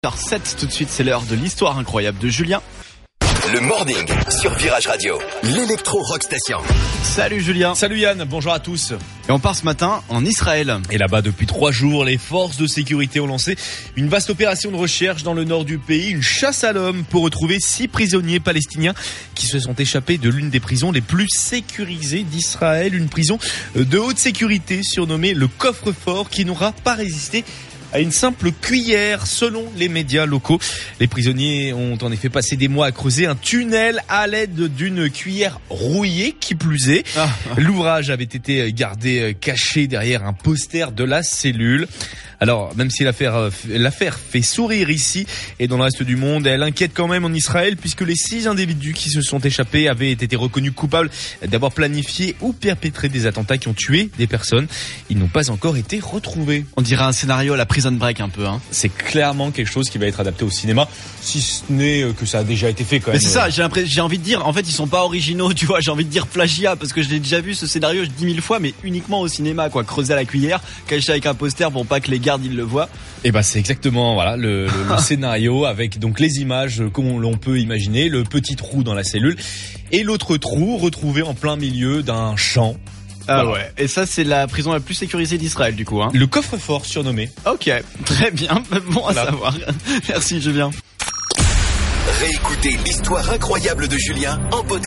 7 tout de suite, c'est l'heure de l'histoire incroyable de Julien. Le morning sur Virage Radio, l'électro-rock station. Salut Julien. Salut Yann, bonjour à tous. Et on part ce matin en Israël. Et là-bas, depuis 3 jours, les forces de sécurité ont lancé une vaste opération de recherche dans le nord du pays, une chasse à l'homme pour retrouver 6 prisonniers palestiniens qui se sont échappés de l'une des prisons les plus sécurisées d'Israël, une prison de haute sécurité surnommée le coffre-fort qui n'aura pas résisté à une simple cuillère, selon les médias locaux. Les prisonniers ont en effet passé des mois à creuser un tunnel à l'aide d'une cuillère rouillée, qui plus est. L'ouvrage avait été gardé caché derrière un poster de la cellule. Alors, même si l'affaire fait sourire ici et dans le reste du monde, elle inquiète quand même en Israël, puisque les 6 individus qui se sont échappés avaient été reconnus coupables d'avoir planifié ou perpétré des attentats qui ont tué des personnes. Ils n'ont pas encore été retrouvés. On dirait un scénario à la Prison Break un peu, hein. C'est clairement quelque chose qui va être adapté au cinéma, si ce n'est que ça a déjà été fait quand même. Mais c'est ça, j'ai envie de dire, en fait, ils sont pas originaux, tu vois, j'ai envie de dire plagiat, parce que je l'ai déjà vu ce scénario 10 000 fois, mais uniquement au cinéma, quoi, creuser à la cuillère, caché avec un poster pour pas que les gardes ils le voient. Et c'est exactement le scénario, avec donc les images comme l'on peut imaginer, le petit trou dans la cellule et l'autre trou retrouvé en plein milieu d'un champ. Ah voilà. Ouais. Et ça, c'est la prison la plus sécurisée d'Israël, du coup, hein. Le coffre-fort surnommé. Ok, très bien, bon à savoir. Merci Julien. Réécoutez l'histoire incroyable de Julien en podcast.